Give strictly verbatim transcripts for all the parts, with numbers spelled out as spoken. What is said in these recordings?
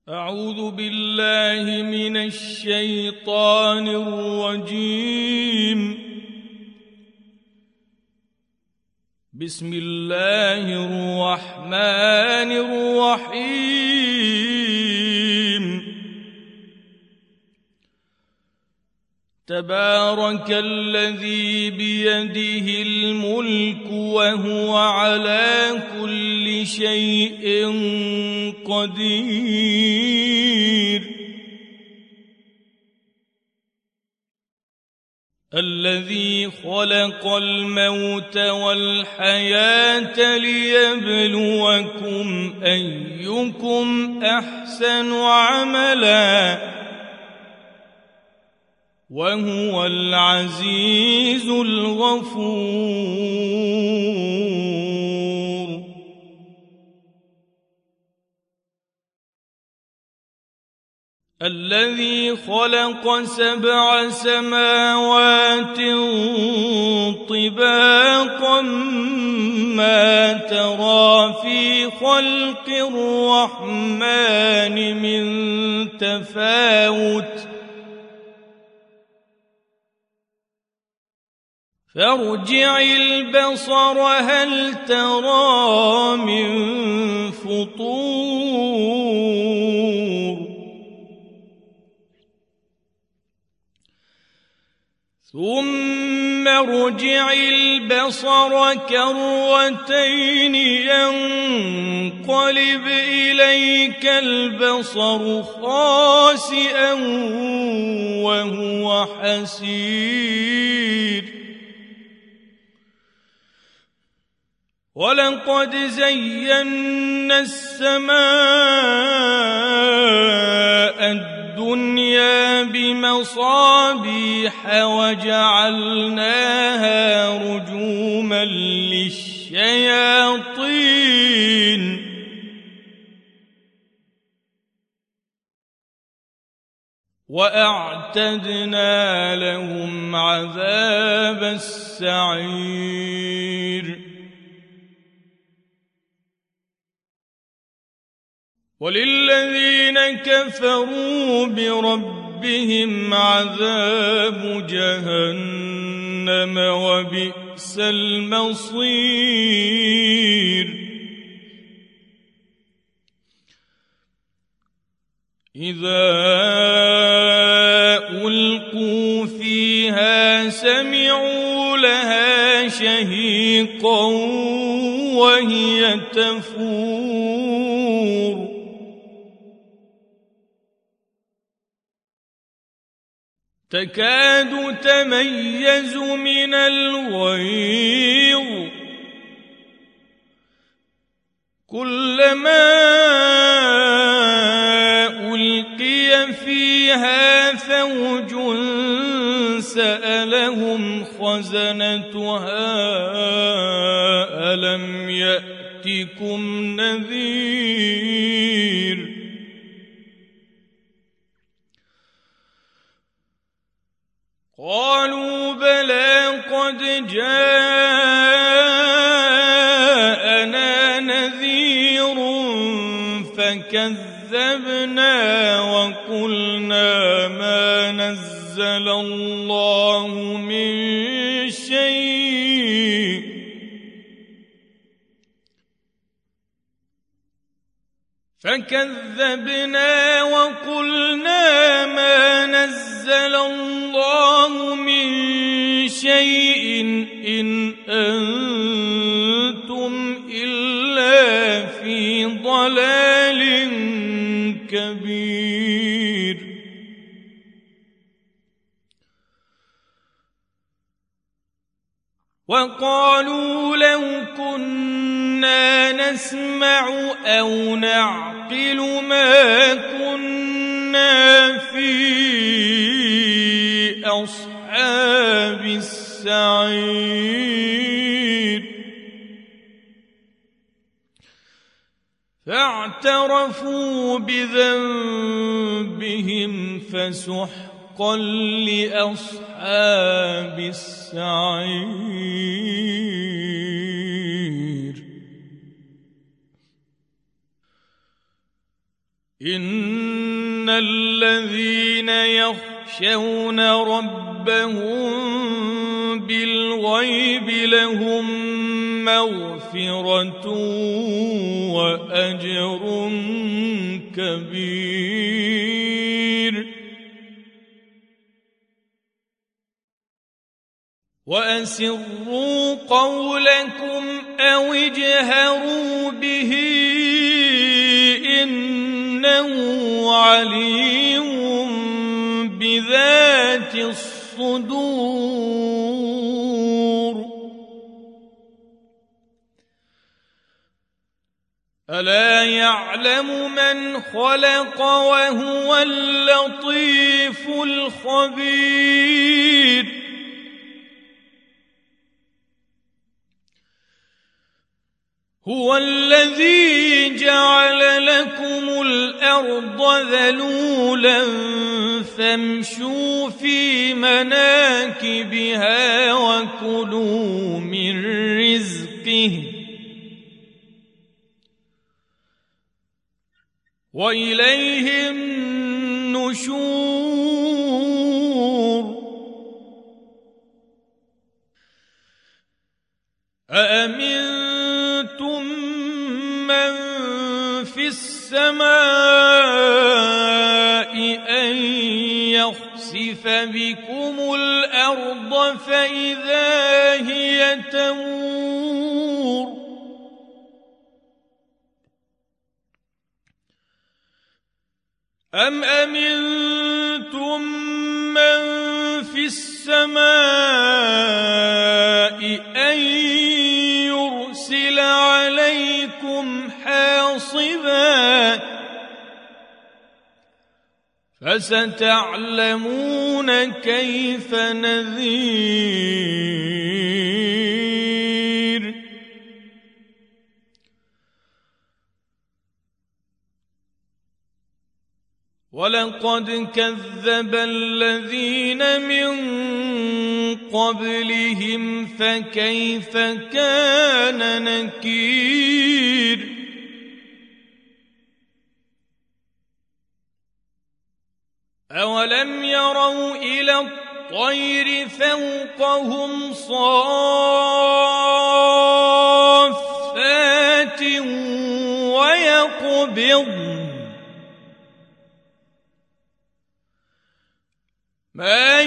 أعوذ بالله من الشيطان الرجيم. بسم الله الرحمن الرحيم. تبارك الذي بيده الملك وهو على كل شيء قدير. الذي خلق الموت والحياة ليبلوكم أيكم أحسن عملا وهو العزيز الغفور. الذي خلق سبع سماوات طباقا ما ترى في خلق الرحمن من تفاوت فارجع البصر هل ترى من فطور ثم ارجع البصر كرتين ينقلب إليك البصر خاسئا وهو حسير. ولقد زينا السماء الدنيا بمصابيح وجعلناها رجوما للشياطين وأعتدنا لهم عذاب السعير. وللذين كفروا بربهم عذاب جهنم وبئس المصير. إذا ألقوا فيها سمعوا لها شهيقا وهي تفور تكاد تميز من الغيظ كلما ألقي فيها فوج سألهم خزنتها ألم يأتكم نذير. قالوا بلى قد جاءنا نذير فكذبنا وقلنا ما نزل الله من شيء فكذبنا وقلنا ما نزل الله من شيء إن أنتم إلا في ضلال كبير. وقالوا لو كنا نسمع أو نعقل ما كنا في أصحاب السعير. فاعترفوا بذنبهم فسحقا لأصحاب السعير. إن الذين يخشون ربهم بالغيب لهم مغفرة وأجر كبير. وأسروا قولكم أو اجهروا به إنه عليم بذات الصدور. ألا يعلم من خلق وهو اللطيف الخبير. هو الذي جعل لكم الأرض ذلولا فامشوا في مناكبها وكلوا من رزقه وإليه النشور. أأمنتم من في السماء أن يخسف بكم الأرض فإذا هي تمور. أم أمنتم من في السماء أن يرسل عليكم حاصبا فستعلمون كيف نذير. ولقد كذب الذين من قبلهم فكيف كان نكير. أولم يروا إلى الطير فوقهم صافات ويقبضن ما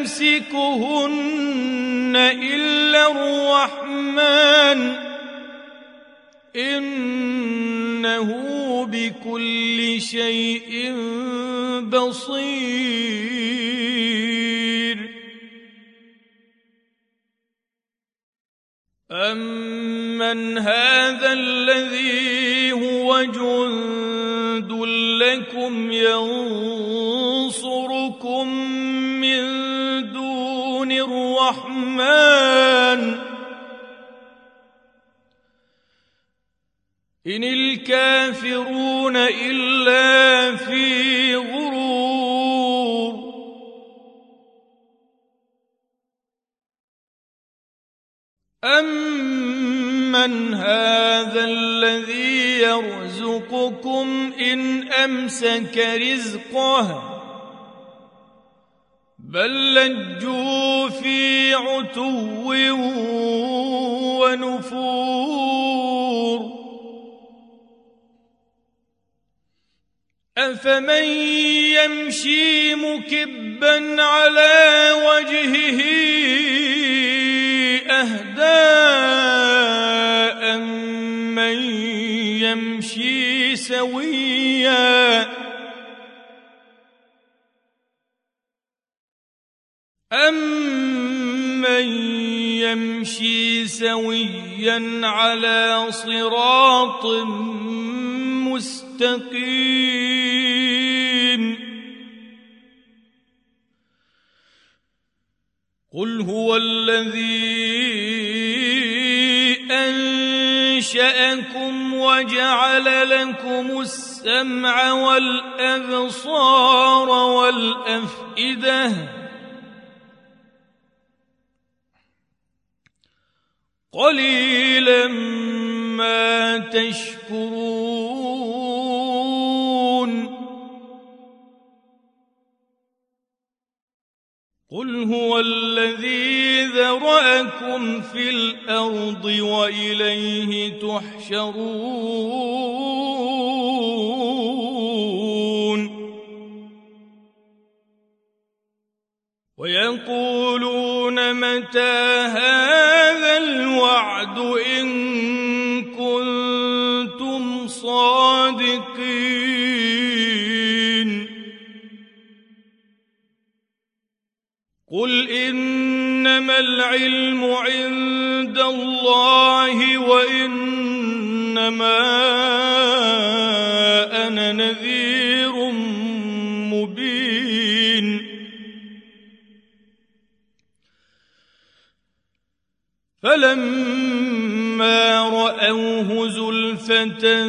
يمسكهن إلا الرحمن إنه بكل شيء بصير. أمن هذا الذي هو جند لكم ينصركم من دون الرحمن إن الكافرون إلا في غرور. أمن هذا الذي يرزقكم إن أمسك رزقه بل لجوا في عتو ونفور. أفمن يمشي مكبا على وجهه أهدى أمن يمشي سويا أمن يمشي سويا على صراط مستقيم. قل هو الذي أنشأكم وجعل لكم السمع والأبصار والأفئدة قليلا ما تشكرون. قل هو الذي ذرأكم في الأرض وإليه تحشرون ويقولون متى هذا الوعد إن كنتم صادقين قل إنما العلم عند الله وإنما أنا نذير مبين فلما رأوه زلفة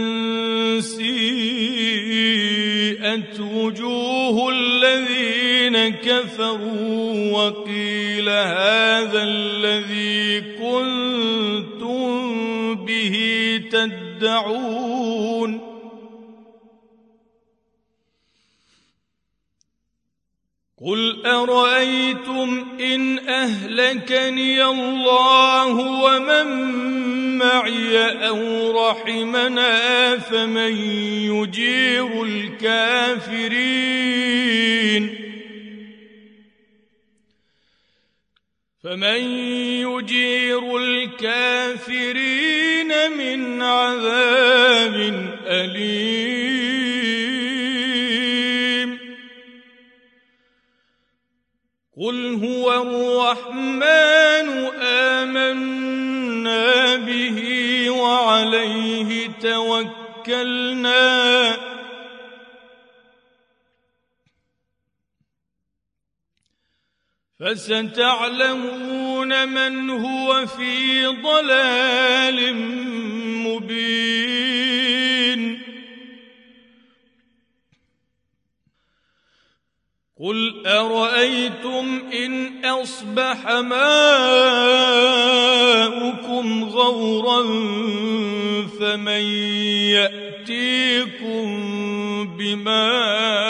سيئت وجوه الذين كفروا وقيل هذا الذي كنتم به تدعون قل أرأيتم إن أهلكني الله ومن معي أو رحمنا فمن يجير الكافرين فمن يجير الكافرين من عذاب أليم قل هو الرحمن آمنا به وعليه توكلنا فستعلمون من هو في ضلال مبين قل أرأيتم إن أصبح ماؤكم غورا فمن يأتيكم بماء